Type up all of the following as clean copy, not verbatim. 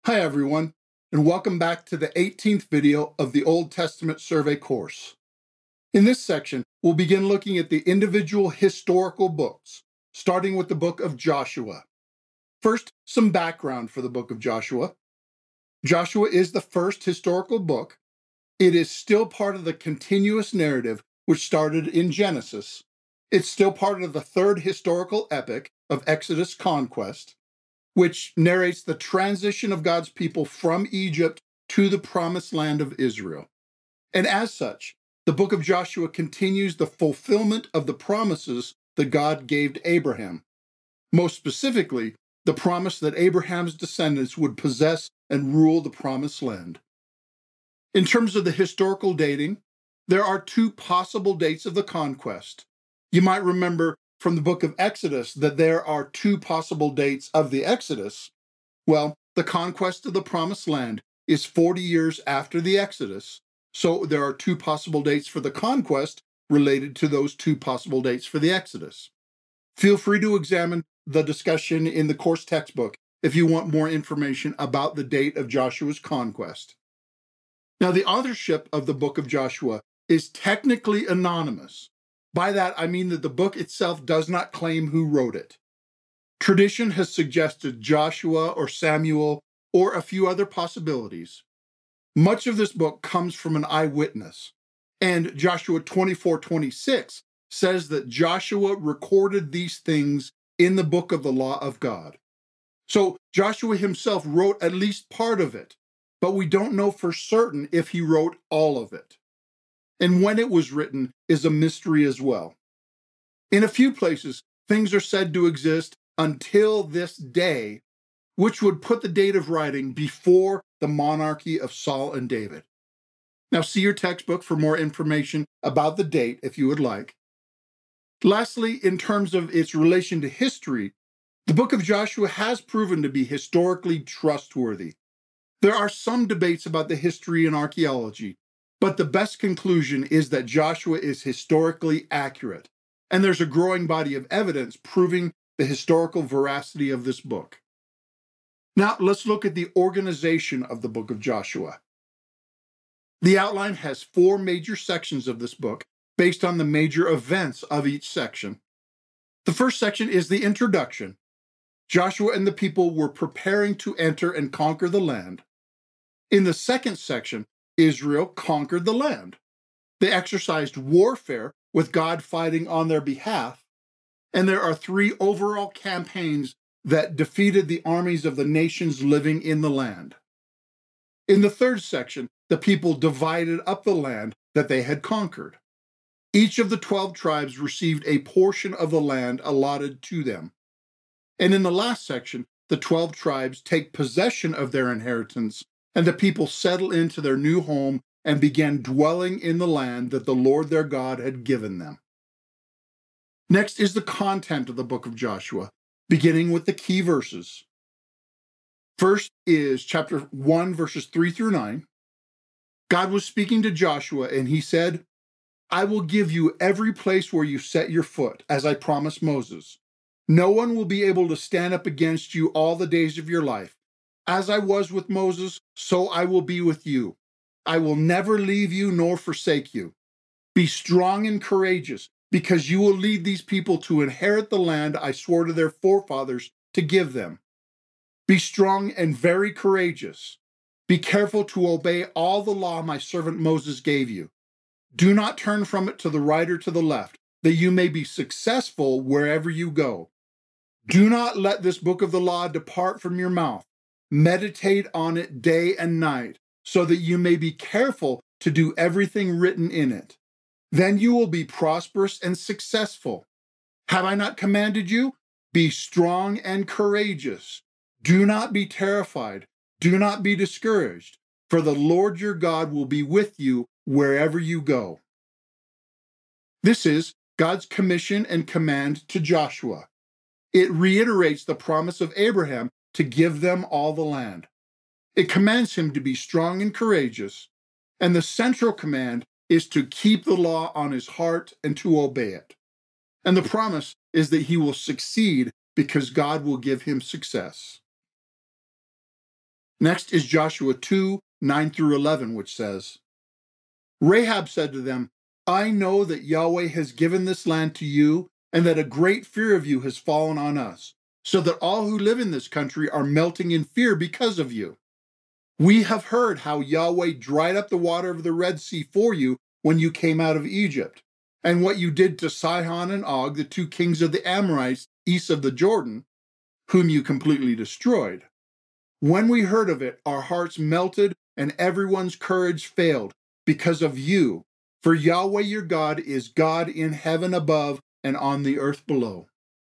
Hi everyone, and welcome back to the 18th video of the Old Testament Survey course. In this section, we'll begin looking at the individual historical books, starting with the book of Joshua. First, some background for the book of Joshua. Joshua is the first historical book. It is still part of the continuous narrative which started in Genesis. It's still part of the third historical epic of Exodus conquest, which narrates the transition of God's people from Egypt to the promised land of Israel. And as such, the book of Joshua continues the fulfillment of the promises that God gave to Abraham. Most specifically, the promise that Abraham's descendants would possess and rule the promised land. In terms of the historical dating, there are two possible dates of the conquest. You might remember from the book of Exodus that there are two possible dates of the Exodus. Well, the conquest of the promised land is 40 years after the Exodus, so there are two possible dates for the conquest related to those two possible dates for the Exodus. Feel free to examine the discussion in the course textbook if you want more information about the date of Joshua's conquest. Now, the authorship of the book of Joshua is technically anonymous. By that, I mean that the book itself does not claim who wrote it. Tradition has suggested Joshua or Samuel or a few other possibilities. Much of this book comes from an eyewitness, and Joshua 24:26 says that Joshua recorded these things in the book of the law of God. So Joshua himself wrote at least part of it, but we don't know for certain if he wrote all of it. And when it was written is a mystery as well. In a few places, things are said to exist until this day, which would put the date of writing before the monarchy of Saul and David. Now, see your textbook for more information about the date if you would like. Lastly, in terms of its relation to history, the book of Joshua has proven to be historically trustworthy. There are some debates about the history and archaeology, but the best conclusion is that Joshua is historically accurate, and there's a growing body of evidence proving the historical veracity of this book. Now, let's look at the organization of the book of Joshua. The outline has 4 major sections of this book based on the major events of each section. The first section is the introduction. Joshua and the people were preparing to enter and conquer the land. In the second section, Israel conquered the land. They exercised warfare with God fighting on their behalf, and there are 3 overall campaigns that defeated the armies of the nations living in the land. In the third section, the people divided up the land that they had conquered. Each of the 12 tribes received a portion of the land allotted to them. And in the last section, the 12 tribes take possession of their inheritance, and the people settle into their new home and began dwelling in the land that the Lord their God had given them. Next is the content of the book of Joshua, beginning with the key verses. First is chapter 1, verses 3 through 9. God was speaking to Joshua, and he said, "I will give you every place where you set your foot, as I promised Moses. No one will be able to stand up against you all the days of your life. As I was with Moses, so I will be with you. I will never leave you nor forsake you. Be strong and courageous, because you will lead these people to inherit the land I swore to their forefathers to give them. Be strong and very courageous. Be careful to obey all the law my servant Moses gave you. Do not turn from it to the right or to the left, that you may be successful wherever you go. Do not let this book of the law depart from your mouth. Meditate on it day and night, so that you may be careful to do everything written in it. Then you will be prosperous and successful. Have I not commanded you? Be strong and courageous. Do not be terrified. Do not be discouraged, for the Lord your God will be with you wherever you go." This is God's commission and command to Joshua. It reiterates the promise of Abraham to give them all the land. It commands him to be strong and courageous, and the central command is to keep the law on his heart and to obey it. And the promise is that he will succeed because God will give him success. Next is Joshua 2, 9 through 11, which says, Rahab said to them, I know that Yahweh has given this land to you, and that a great fear of you has fallen on us, so that all who live in this country are melting in fear because of you. We have heard how Yahweh dried up the water of the Red Sea for you when you came out of Egypt, and what you did to Sihon and Og, the two kings of the Amorites east of the Jordan, whom you completely destroyed. When we heard of it, our hearts melted and everyone's courage failed because of you, for Yahweh your God is God in heaven above and on the earth below.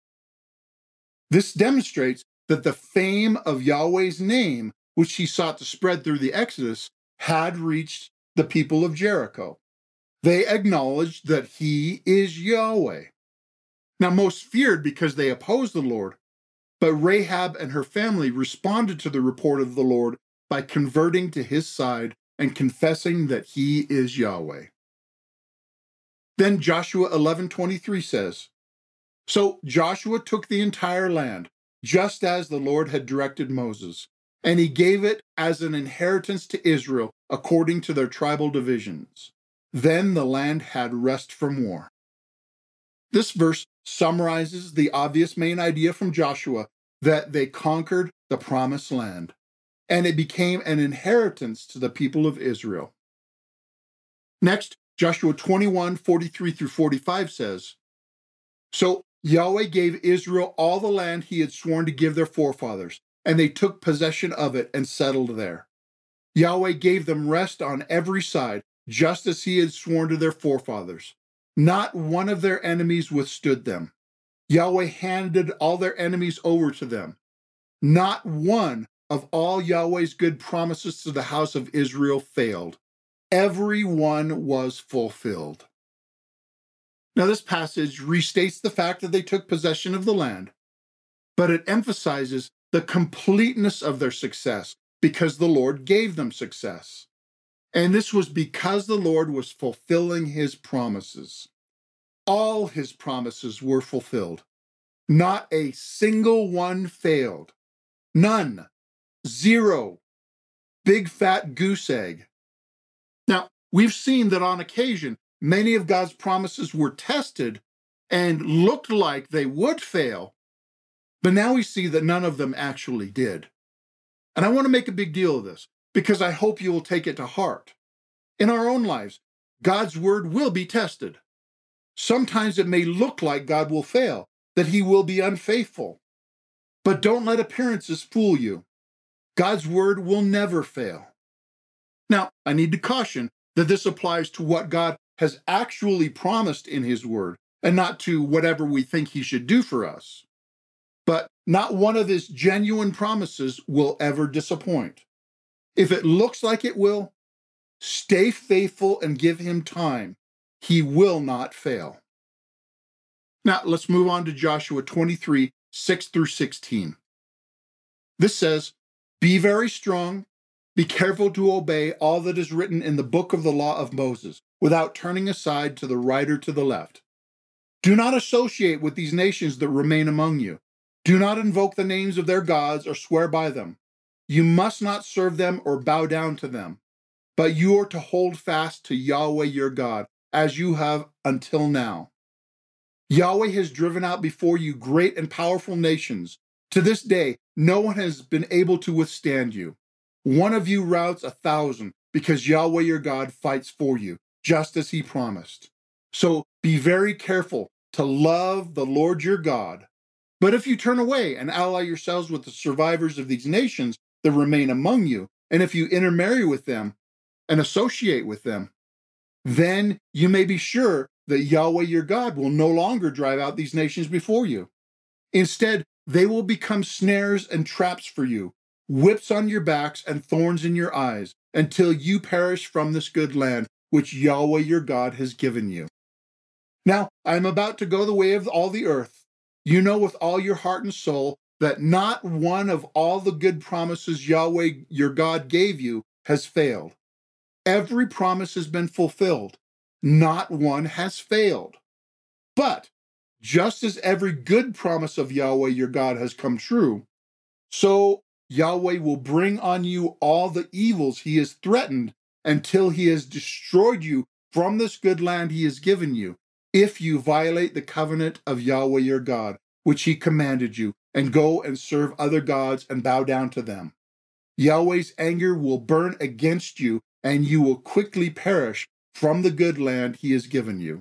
This demonstrates that the fame of Yahweh's name, which he sought to spread through the Exodus, had reached the people of Jericho. They acknowledged that he is Yahweh. Now, most feared because they opposed the Lord, but Rahab and her family responded to the report of the Lord by converting to his side and confessing that he is Yahweh. Then Joshua 11:23 says, So Joshua took the entire land, just as the Lord had directed Moses, and he gave it as an inheritance to Israel according to their tribal divisions. Then the land had rest from war. This verse summarizes the obvious main idea from Joshua that they conquered the promised land, and it became an inheritance to the people of Israel. Next, Joshua 21:43 through 45 says, So Yahweh gave Israel all the land he had sworn to give their forefathers, and they took possession of it and settled there. Yahweh gave them rest on every side, just as he had sworn to their forefathers. Not one of their enemies withstood them. Yahweh handed all their enemies over to them. Not one of all Yahweh's good promises to the house of Israel failed. Every one was fulfilled. Now, this passage restates the fact that they took possession of the land, but it emphasizes the completeness of their success because the Lord gave them success. And this was because the Lord was fulfilling his promises. All his promises were fulfilled. Not a single one failed. None. Zero. Big fat goose egg. Now, we've seen that on occasion, many of God's promises were tested and looked like they would fail, but now we see that none of them actually did. And I want to make a big deal of this because I hope you will take it to heart. In our own lives, God's word will be tested. Sometimes it may look like God will fail, that he will be unfaithful. But don't let appearances fool you. God's word will never fail. Now, I need to caution that this applies to what God has actually promised in his word, and not to whatever we think he should do for us. But not one of his genuine promises will ever disappoint. If it looks like it will, stay faithful and give him time. He will not fail. Now, let's move on to Joshua 23, 6 through 16. This says, Be very strong, be careful to obey all that is written in the book of the law of Moses, without turning aside to the right or to the left. Do not associate with these nations that remain among you. Do not invoke the names of their gods or swear by them. You must not serve them or bow down to them, but you are to hold fast to Yahweh your God, as you have until now. Yahweh has driven out before you great and powerful nations. To this day, no one has been able to withstand you. One of you routs 1,000, because Yahweh your God fights for you, just as he promised. So be very careful to love the Lord your God. But if you turn away and ally yourselves with the survivors of these nations that remain among you, and if you intermarry with them and associate with them, then you may be sure that Yahweh your God will no longer drive out these nations before you. Instead, they will become snares and traps for you, whips on your backs and thorns in your eyes, until you perish from this good land which Yahweh your God has given you. Now, I am about to go the way of all the earth. You know with all your heart and soul that not one of all the good promises Yahweh your God gave you has failed. Every promise has been fulfilled. Not one has failed. But just as every good promise of Yahweh your God has come true, so Yahweh will bring on you all the evils he has threatened until he has destroyed you from this good land he has given you, if you violate the covenant of Yahweh your God, which he commanded you, and go and serve other gods and bow down to them. Yahweh's anger will burn against you, and you will quickly perish from the good land he has given you.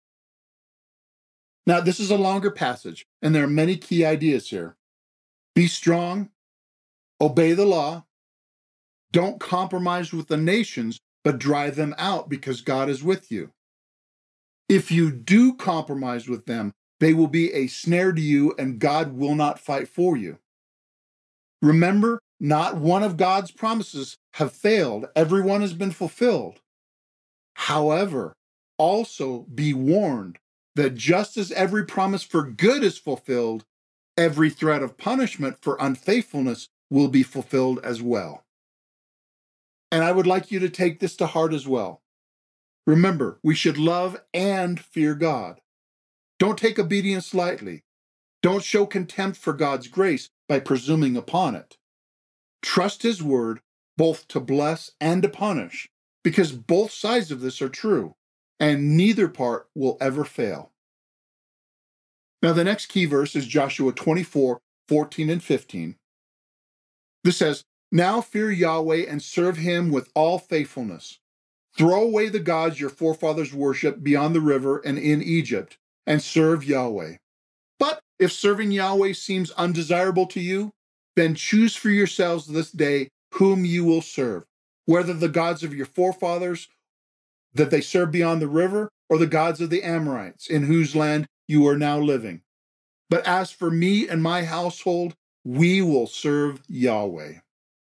Now, this is a longer passage, and there are many key ideas here. Be strong, obey the law, don't compromise with the nations, but drive them out because God is with you. If you do compromise with them, they will be a snare to you, and God will not fight for you. Remember, not one of God's promises have failed. Every one has been fulfilled. However, also be warned that just as every promise for good is fulfilled, every threat of punishment for unfaithfulness will be fulfilled as well. And I would like you to take this to heart as well. Remember, we should love and fear God. Don't take obedience lightly. Don't show contempt for God's grace by presuming upon it. Trust his word both to bless and to punish, because both sides of this are true, and neither part will ever fail. Now, the next key verse is Joshua 24:14 and 15. This says, "Now fear Yahweh and serve him with all faithfulness. Throw away the gods your forefathers worshipped beyond the river and in Egypt, and serve Yahweh. But if serving Yahweh seems undesirable to you, then choose for yourselves this day whom you will serve, whether the gods of your forefathers that they served beyond the river, or the gods of the Amorites, in whose land you are now living. But as for me and my household, we will serve Yahweh."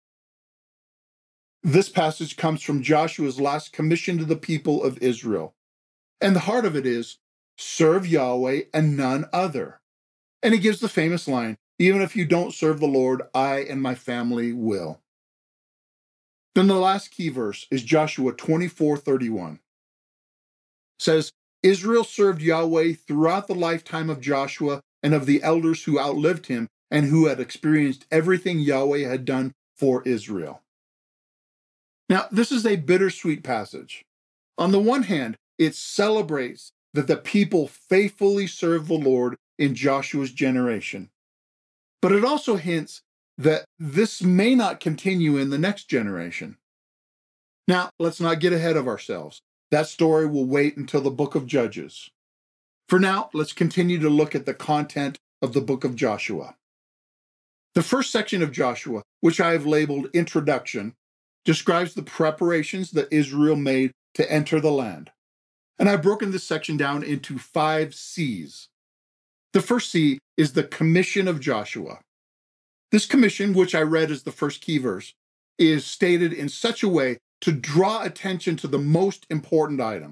This passage comes from Joshua's last commission to the people of Israel. And the heart of it is, serve Yahweh and none other. And he gives the famous line, "Even if you don't serve the Lord, I and my family will." Then the last key verse is Joshua 24:31. It says, "Israel served Yahweh throughout the lifetime of Joshua and of the elders who outlived him and who had experienced everything Yahweh had done for Israel." Now, this is a bittersweet passage. On the one hand, it celebrates that the people faithfully served the Lord in Joshua's generation. But it also hints that this may not continue in the next generation. Now, let's not get ahead of ourselves. That story will wait until the book of Judges. For now, let's continue to look at the content of the book of Joshua. The first section of Joshua, which I have labeled Introduction, describes the preparations that Israel made to enter the land. And I've broken this section down into 5 C's. The first C is the commission of Joshua. This commission, which I read as the first key verse, is stated in such a way to draw attention to the most important item.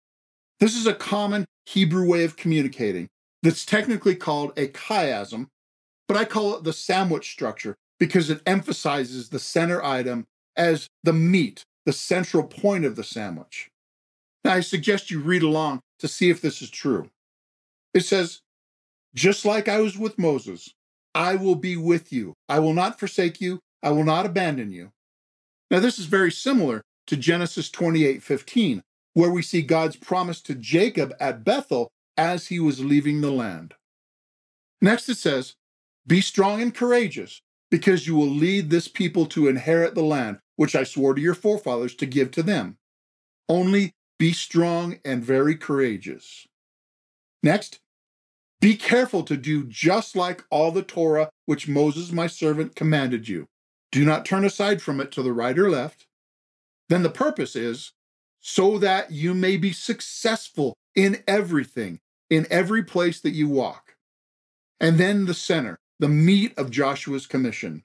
This is a common Hebrew way of communicating that's technically called a chiasm, but I call it the sandwich structure because it emphasizes the center item as the meat, the central point of the sandwich. Now, I suggest you read along to see if this is true. It says, "Just like I was with Moses, I will be with you. I will not forsake you. I will not abandon you." Now, this is very similar to Genesis 28:15, where we see God's promise to Jacob at Bethel as he was leaving the land. Next, it says, "Be strong and courageous, because you will lead this people to inherit the land, which I swore to your forefathers to give to them. Only be strong and very courageous." Next, "Be careful to do just like all the Torah which Moses my servant commanded you. Do not turn aside from it to the right or left." Then the purpose is, so that you may be successful in everything, in every place that you walk. And then the center, the meat of Joshua's commission.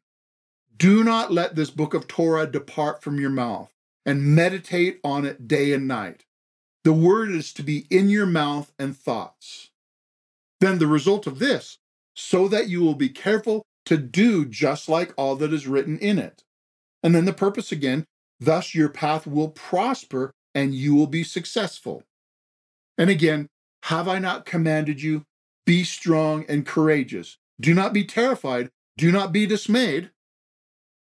"Do not let this book of Torah depart from your mouth, and meditate on it day and night." The word is to be in your mouth and thoughts. Then the result of this, so that you will be careful to do just like all that is written in it. And then the purpose again, thus your path will prosper and you will be successful. And again, have I not commanded you? Be strong and courageous. Do not be terrified. Do not be dismayed.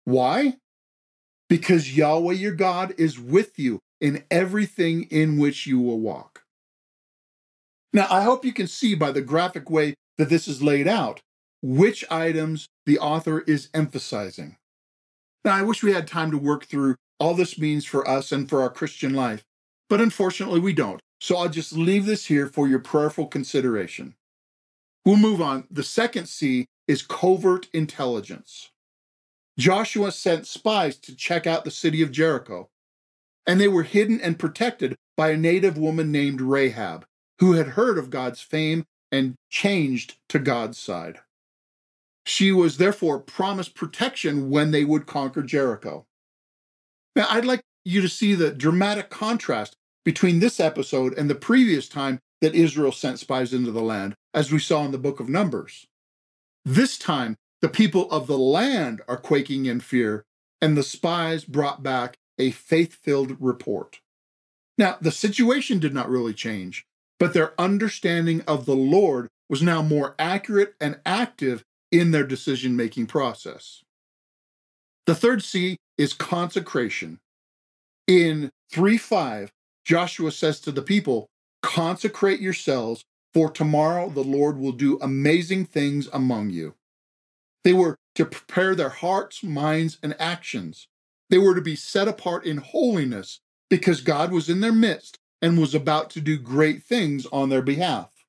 Why? Because Yahweh your God is with you in everything in which you will walk. Now, I hope you can see by the graphic way that this is laid out which items the author is emphasizing. Now, I wish we had time to work through all this means for us and for our Christian life, but unfortunately we don't. So I'll just leave this here for your prayerful consideration. We'll move on. The second C is covert intelligence. Joshua sent spies to check out the city of Jericho, and they were hidden and protected by a native woman named Rahab, who had heard of God's fame and changed to God's side. She was therefore promised protection when they would conquer Jericho. Now, I'd like you to see the dramatic contrast between this episode and the previous time that Israel sent spies into the land, as we saw in the book of Numbers. This time, the people of the land are quaking in fear, and the spies brought back a faith-filled report. Now, the situation did not really change, but their understanding of the Lord was now more accurate and active in their decision-making process. The third C is consecration. In 3:5, Joshua says to the people, "Consecrate yourselves, for tomorrow the Lord will do amazing things among you." They were to prepare their hearts, minds, and actions. They were to be set apart in holiness because God was in their midst and was about to do great things on their behalf.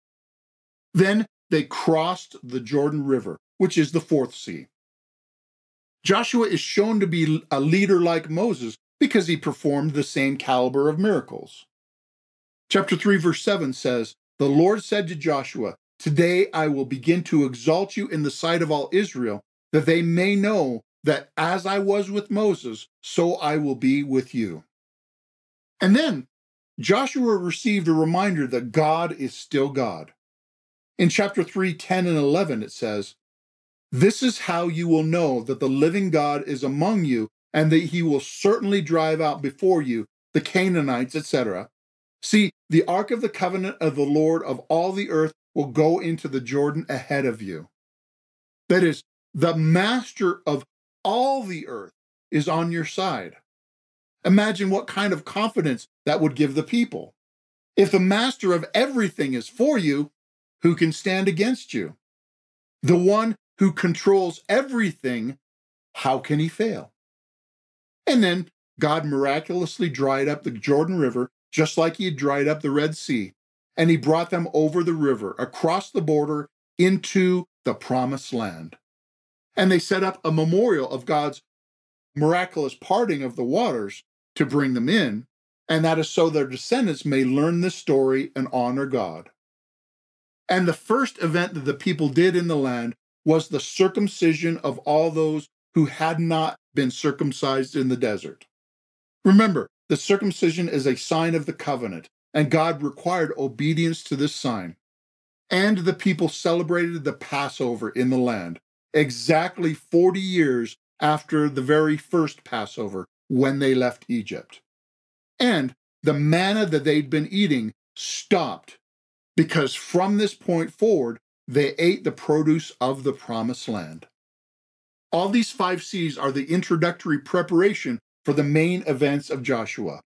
Then they crossed the Jordan River, which is the fourth C. Joshua is shown to be a leader like Moses because he performed the same caliber of miracles. Chapter 3, verse 7 says, "The Lord said to Joshua, 'Today I will begin to exalt you in the sight of all Israel, that they may know that as I was with Moses, so I will be with you.'" And then Joshua received a reminder that God is still God. In chapter 3, 10 and 11, it says, "This is how you will know that the living God is among you, and that he will certainly drive out before you the Canaanites, etc. See, the ark of the covenant of the Lord of all the earth will go into the Jordan ahead of you." That is, the master of all the earth is on your side. Imagine what kind of confidence that would give the people. If the master of everything is for you, who can stand against you? The one who controls everything, how can he fail? And then God miraculously dried up the Jordan River, just like he had dried up the Red Sea, and he brought them over the river, across the border, into the Promised Land. And they set up a memorial of God's miraculous parting of the waters to bring them in, and that is so their descendants may learn this story and honor God. And the first event that the people did in the land was the circumcision of all those who had not been circumcised in the desert. Remember, the circumcision is a sign of the covenant, and God required obedience to this sign. And the people celebrated the Passover in the land, exactly 40 years after the very first Passover when they left Egypt. And the manna that they'd been eating stopped, because from this point forward, they ate the produce of the Promised Land. All these 5 C's are the introductory preparation for the main events of Joshua.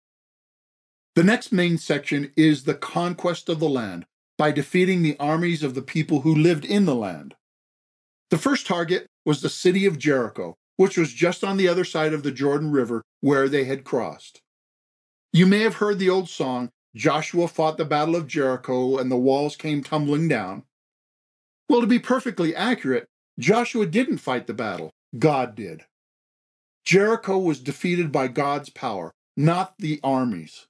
The next main section is the conquest of the land by defeating the armies of the people who lived in the land. The first target was the city of Jericho, which was just on the other side of the Jordan River where they had crossed. You may have heard the old song, "Joshua fought the battle of Jericho and the walls came tumbling down." Well, to be perfectly accurate, Joshua didn't fight the battle. God did. Jericho was defeated by God's power, not the armies.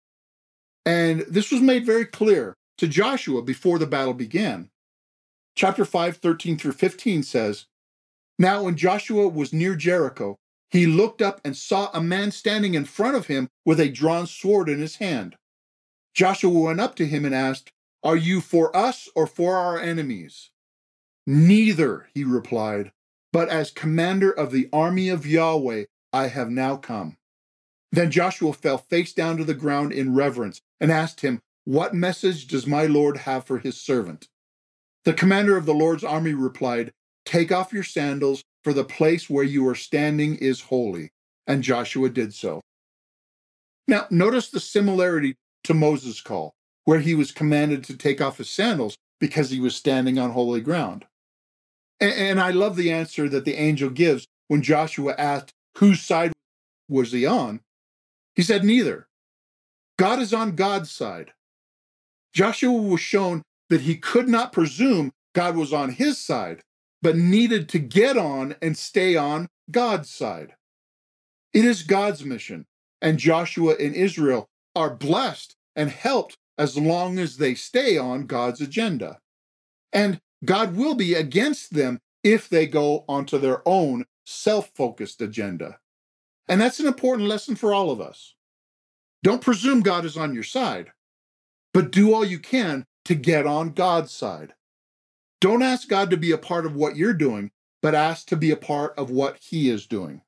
And this was made very clear to Joshua before the battle began. Chapter 5, 13 through 15 says, "Now when Joshua was near Jericho, he looked up and saw a man standing in front of him with a drawn sword in his hand. Joshua went up to him and asked, 'Are you for us or for our enemies?' 'Neither,' he replied, 'but as commander of the army of Yahweh, I have now come.' Then Joshua fell face down to the ground in reverence and asked him, 'What message does my Lord have for his servant?' The commander of the Lord's army replied, 'Take off your sandals, for the place where you are standing is holy." And Joshua did so. Now, notice the similarity to Moses' call, where he was commanded to take off his sandals because he was standing on holy ground. And I love the answer that the angel gives when Joshua asked whose side was he on. He said, "Neither. God is on God's side." Joshua was shown that he could not presume God was on his side, but needed to get on and stay on God's side. It is God's mission, and Joshua and Israel are blessed and helped as long as they stay on God's agenda. And God will be against them if they go onto their own self-focused agenda. And that's an important lesson for all of us. Don't presume God is on your side, but do all you can to get on God's side. Don't ask God to be a part of what you're doing, but ask to be a part of what He is doing.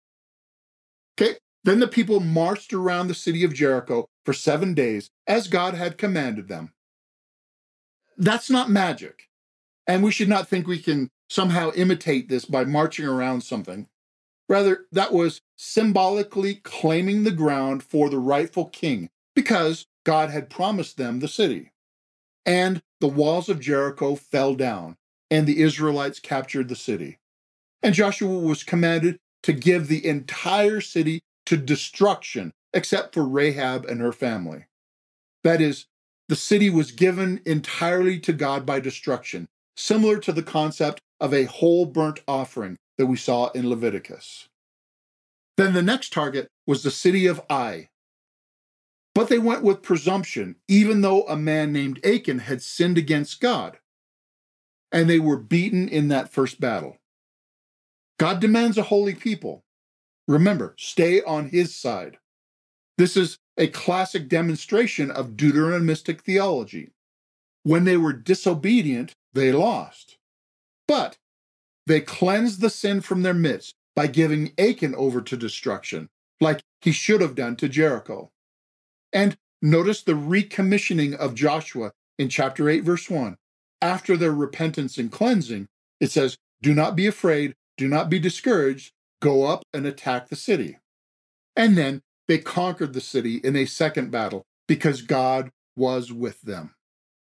Okay, then the people marched around the city of Jericho for 7 days, as God had commanded them. That's not magic, and we should not think we can somehow imitate this by marching around something. Rather, that was symbolically claiming the ground for the rightful king, because God had promised them the city. And the walls of Jericho fell down, and the Israelites captured the city. And Joshua was commanded to give the entire city to destruction, except for Rahab and her family. That is, the city was given entirely to God by destruction, similar to the concept of a whole burnt offering that we saw in Leviticus. Then the next target was the city of Ai. But they went with presumption, even though a man named Achan had sinned against God. And they were beaten in that first battle. God demands a holy people. Remember, stay on His side. This is a classic demonstration of Deuteronomistic theology. When they were disobedient, they lost. But they cleansed the sin from their midst by giving Achan over to destruction, like he should have done to Jericho. And notice the recommissioning of Joshua in chapter 8, verse 1. After their repentance and cleansing, it says, "Do not be afraid, do not be discouraged, go up and attack the city." And then they conquered the city in a second battle because God was with them.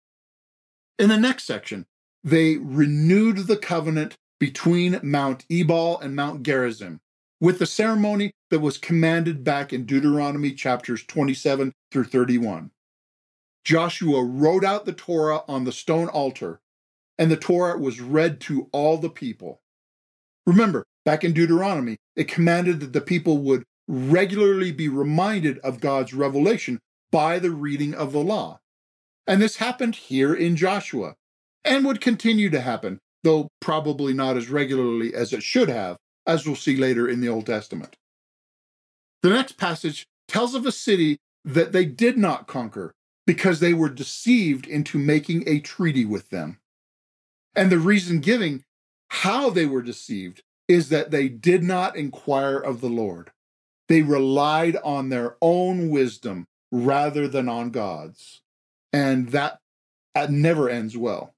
In the next section, they renewed the covenant between Mount Ebal and Mount Gerizim, with the ceremony that was commanded back in Deuteronomy chapters 27 through 31. Joshua wrote out the Torah on the stone altar, and the Torah was read to all the people. Remember, back in Deuteronomy, it commanded that the people would regularly be reminded of God's revelation by the reading of the law. And this happened here in Joshua, and would continue to happen, though probably not as regularly as it should have, as we'll see later in the Old Testament. The next passage tells of a city that they did not conquer because they were deceived into making a treaty with them. And the reason giving how they were deceived is that they did not inquire of the Lord. They relied on their own wisdom rather than on God's. And that never ends well.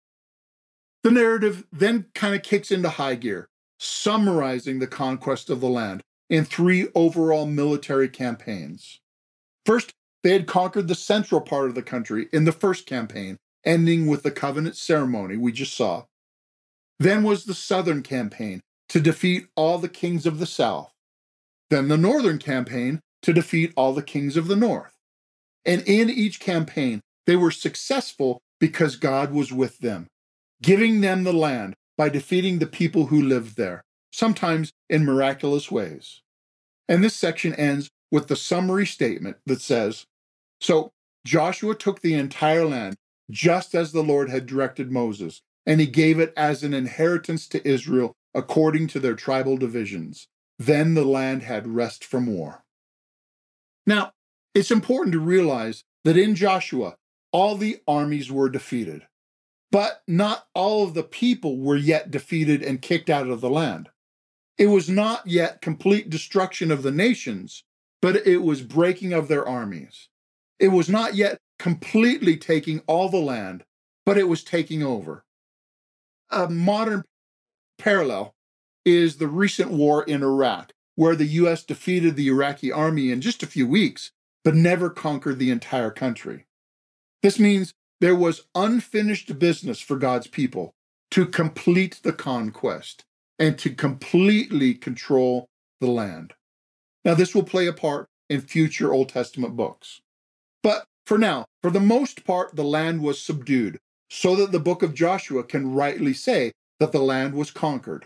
The narrative then kind of kicks into high gear, summarizing the conquest of the land in 3 overall military campaigns. First, they had conquered the central part of the country in the first campaign, ending with the covenant ceremony we just saw. Then was the southern campaign to defeat all the kings of the south. Then the northern campaign to defeat all the kings of the north. And in each campaign, they were successful because God was with them, giving them the land by defeating the people who lived there, sometimes in miraculous ways. And this section ends with the summary statement that says, "So Joshua took the entire land, just as the Lord had directed Moses, and he gave it as an inheritance to Israel according to their tribal divisions. Then the land had rest from war." Now, it's important to realize that in Joshua, all the armies were defeated, but not all of the people were yet defeated and kicked out of the land. It was not yet complete destruction of the nations, but it was breaking of their armies. It was not yet completely taking all the land, but it was taking over. A modern parallel is the recent war in Iraq, where the U.S. defeated the Iraqi army in just a few weeks, but never conquered the entire country. This means there was unfinished business for God's people to complete the conquest and to completely control the land. Now, this will play a part in future Old Testament books. But for now, for the most part, the land was subdued, so that the book of Joshua can rightly say that the land was conquered.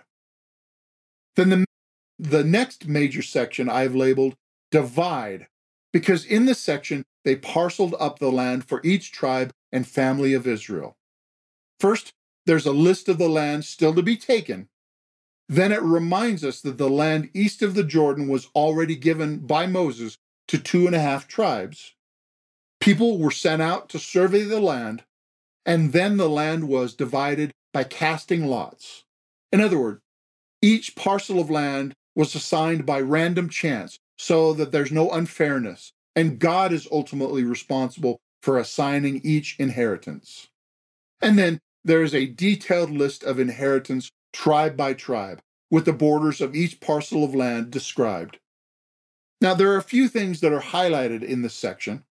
Then the next major section I've labeled Divide, because in this section, they parceled up the land for each tribe and family of Israel. First, there's a list of the land still to be taken. Then it reminds us that the land east of the Jordan was already given by Moses to 2.5 tribes. People were sent out to survey the land, and then the land was divided by casting lots. In other words, each parcel of land was assigned by random chance so that there's no unfairness, and God is ultimately responsible for assigning each inheritance. And then there is a detailed list of inheritance tribe by tribe, with the borders of each parcel of land described. Now, there are a few things that are highlighted in this section.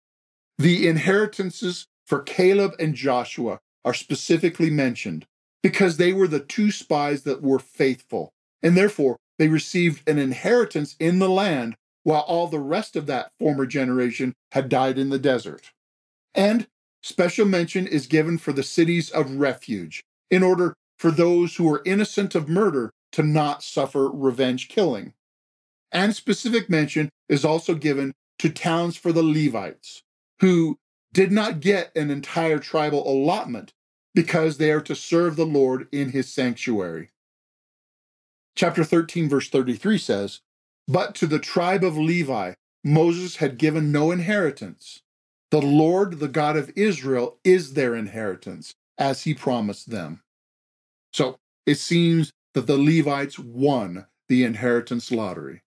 The inheritances for Caleb and Joshua are specifically mentioned because they were the 2 spies that were faithful, and therefore they received an inheritance in the land while all the rest of that former generation had died in the desert. And special mention is given for the cities of refuge, in order for those who were innocent of murder to not suffer revenge killing. And specific mention is also given to towns for the Levites, who did not get an entire tribal allotment because they are to serve the Lord in his sanctuary. Chapter 13, verse 33 says, "But to the tribe of Levi, Moses had given no inheritance. The Lord, the God of Israel, is their inheritance, as he promised them." So it seems that the Levites won the inheritance lottery.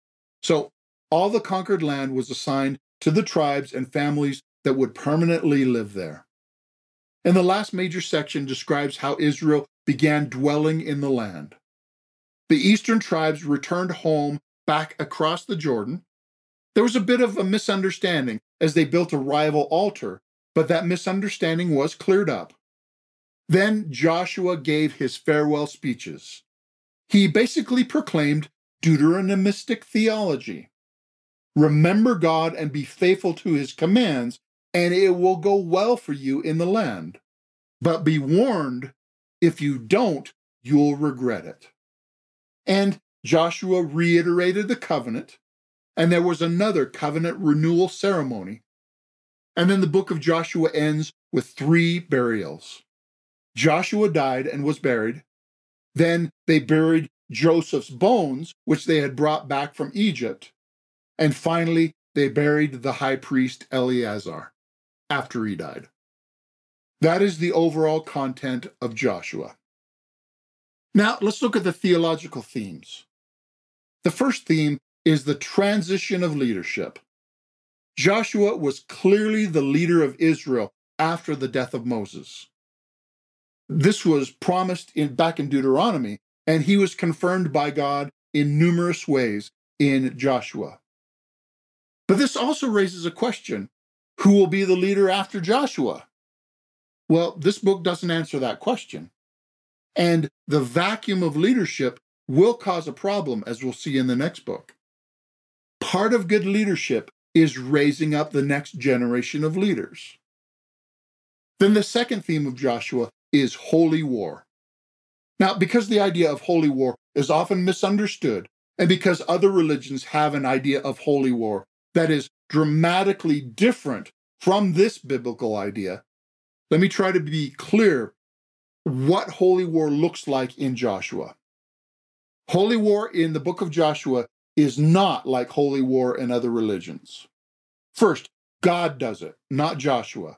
So all the conquered land was assigned to the tribes and families that would permanently live there. And the last major section describes how Israel began dwelling in the land. The eastern tribes returned home back across the Jordan. There was a bit of a misunderstanding as they built a rival altar, but that misunderstanding was cleared up. Then Joshua gave his farewell speeches. He basically proclaimed Deuteronomistic theology. Remember God and be faithful to his commands, and it will go well for you in the land. But be warned, if you don't, you'll regret it. And Joshua reiterated the covenant, and there was another covenant renewal ceremony. And then the book of Joshua ends with 3 burials. Joshua died and was buried. Then they buried Joseph's bones, which they had brought back from Egypt. And finally, they buried the high priest Eleazar after he died. That is the overall content of Joshua. Now, let's look at the theological themes. The first theme is the transition of leadership. Joshua was clearly the leader of Israel after the death of Moses. This was promised back in Deuteronomy, and he was confirmed by God in numerous ways in Joshua. But this also raises a question: who will be the leader after Joshua? Well, this book doesn't answer that question. And the vacuum of leadership will cause a problem, as we'll see in the next book. Part of good leadership is raising up the next generation of leaders. Then the second theme of Joshua is holy war. Now, because the idea of holy war is often misunderstood, and because other religions have an idea of holy war that is dramatically different from this biblical idea, let me try to be clear what holy war looks like in Joshua. Holy war in the book of Joshua is not like holy war in other religions. First, God does it, not Joshua.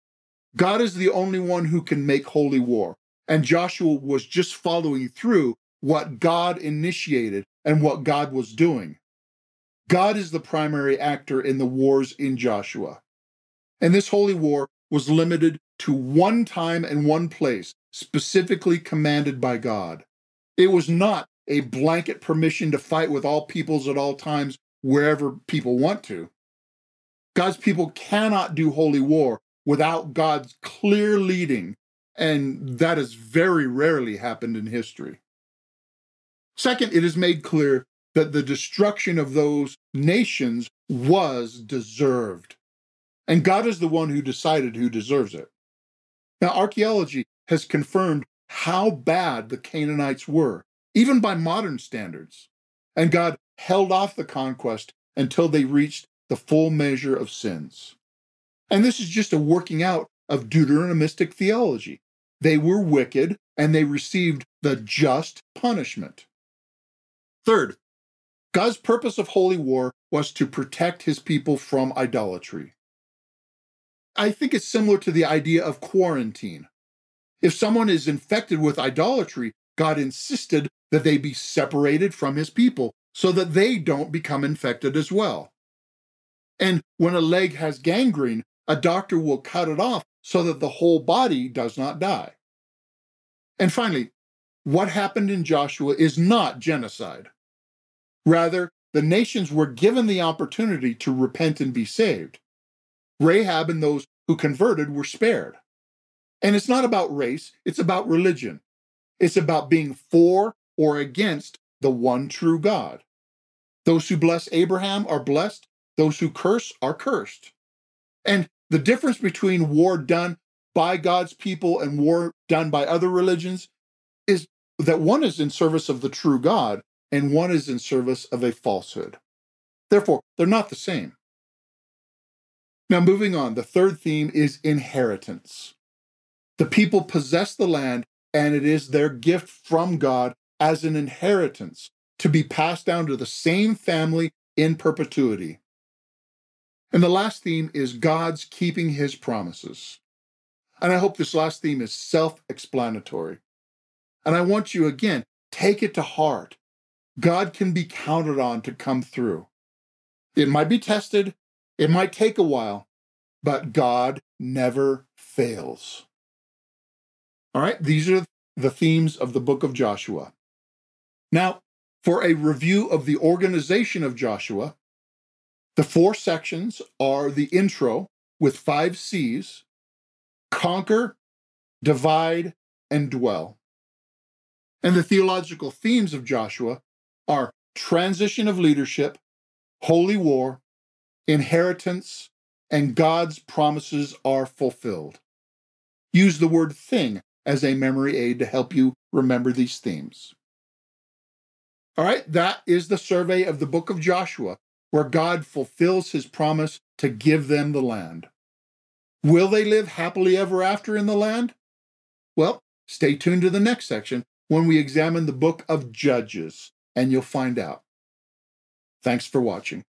God is the only one who can make holy war, and Joshua was just following through what God initiated and what God was doing. God is the primary actor in the wars in Joshua. And this holy war was limited to one time and one place, specifically commanded by God. It was not a blanket permission to fight with all peoples at all times wherever people want to. God's people cannot do holy war without God's clear leading, and that has very rarely happened in history. Second, it is made clear that the destruction of those nations was deserved, and God is the one who decided who deserves it. Now, archaeology has confirmed how bad the Canaanites were, even by modern standards, and God held off the conquest until they reached the full measure of sins. And this is just a working out of Deuteronomistic theology. They were wicked, and they received the just punishment. Third, God's purpose of holy war was to protect his people from idolatry. I think it's similar to the idea of quarantine. If someone is infected with idolatry, God insisted that they be separated from his people so that they don't become infected as well. And when a leg has gangrene, a doctor will cut it off so that the whole body does not die. And finally, what happened in Joshua is not genocide. Rather, the nations were given the opportunity to repent and be saved. Rahab and those who converted were spared. And it's not about race, it's about religion. It's about being for or against the one true God. Those who bless Abraham are blessed, those who curse are cursed. And the difference between war done by God's people and war done by other religions is that one is in service of the true God and one is in service of a falsehood. Therefore, they're not the same. Now, moving on, the third theme is inheritance. The people possess the land, and it is their gift from God as an inheritance to be passed down to the same family in perpetuity. And the last theme is God's keeping his promises. And I hope this last theme is self-explanatory. And I want you, again, take it to heart. God can be counted on to come through. It might be tested, it might take a while, but God never fails. All right, these are the themes of the book of Joshua. Now, for a review of the organization of Joshua, the 4 sections are the intro with 5 C's: conquer, divide, and dwell. And the theological themes of Joshua are transition of leadership, holy war, inheritance, and God's promises are fulfilled. Use the word thing as a memory aid to help you remember these themes. All right, that is the survey of the book of Joshua, where God fulfills his promise to give them the land. Will they live happily ever after in the land? Well, stay tuned to the next section when we examine the book of Judges, and you'll find out. Thanks for watching.